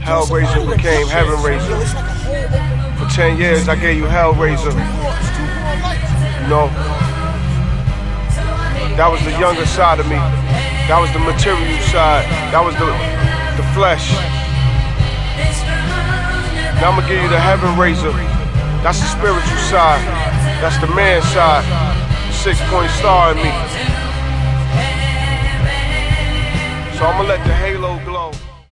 Hellraiser became Heaven Raiser. For 10 years I gave you Hellraiser. You know, that was the younger side of me. That was the material side. That was the flesh. Now I'ma give you the Heaven Raiser. That's the spiritual side. That's the man side. 6-point star in me. So I'ma let the halo glow.